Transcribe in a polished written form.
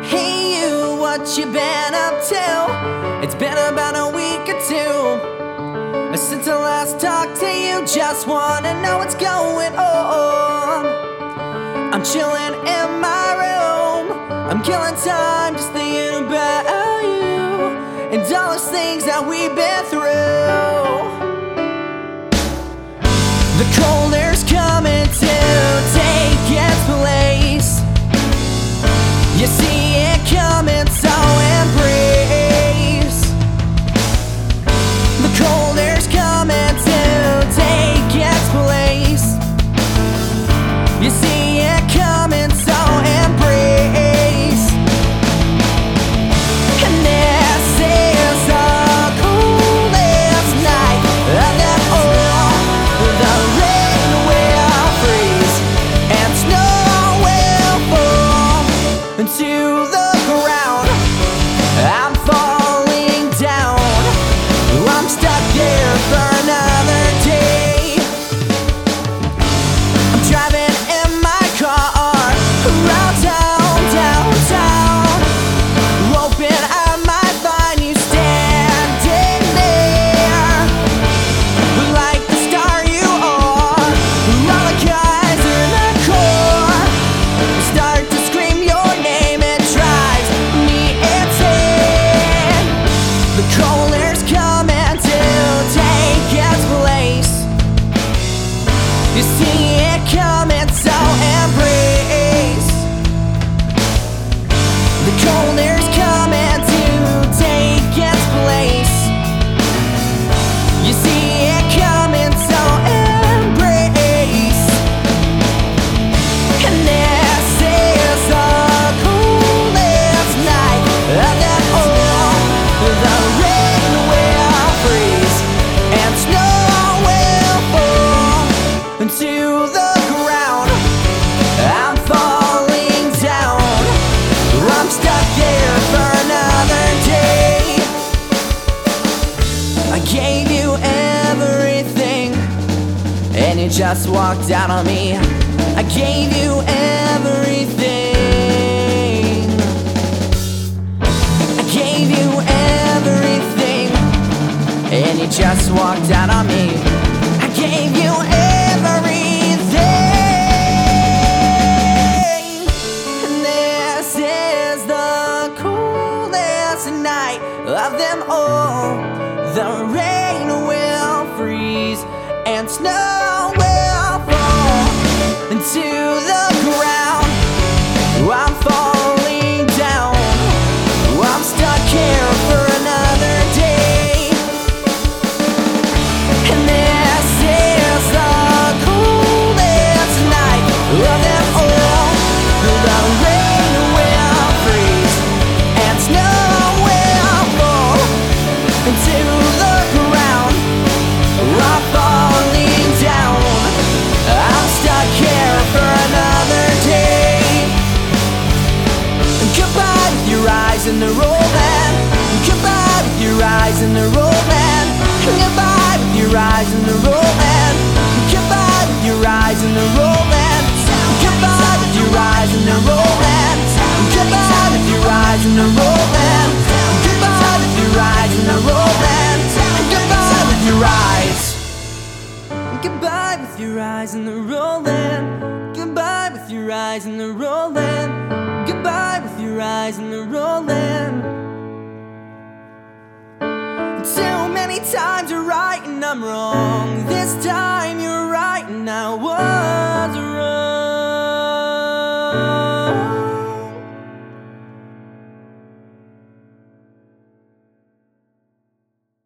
Hey you, what you been up to? It's been about a week or two since I last talked to you. Just wanna know what's going on. I'm chilling in my room, I'm killing time just thinking about you and all those things that we've been through. The cold air's coming to take its place. You see it coming, so embrace. The cold air's coming to take its place. You see it coming, so embrace. And this is the coolest night of them all. The rain will freeze and snow will fall into the ground. I'm falling down. I'm stuck here for another day. I'm driving in my car around town, downtown, hoping I might find you standing there like the star you are. All the guys in the core start to scream your name. It drives me insane. The cold air's coming to take its place. You see it coming, so embrace. The cold air's coming to take its place. You see it coming, so embrace. And this is the coolest night of them all. The rain will freeze and snow will fall into the ground. I'm falling down. I'm stuck here for another day. I gave you everything and you just walked out on me. I gave you everything. I gave you everything and you just walked out on me. I gave you everything. And this is the coolest night of them all. The rain will freeze and snow will fall into the ground. I'm falling down. I'm stuck here for another day. And this is the coolest night of them all. The rain will freeze and snow will fall into the ground. I'm falling down. I'm stuck here for another day. Goodbye with your eyes in the rolling. Goodbye with your eyes in the rolling. Goodbye with your eyes in the rolling. Goodbye with your eyes in the rolling. Goodbye with your eyes in the rolling. Goodbye with your eyes in the rolling. Goodbye with your eyes in the rolling. Goodbye with your eyes. Goodbye with your eyes in the rolling. Goodbye with your eyes in the rolling. Goodbye with your eyes in the rolling. Too many times you're right and I'm wrong. This time you're right and I was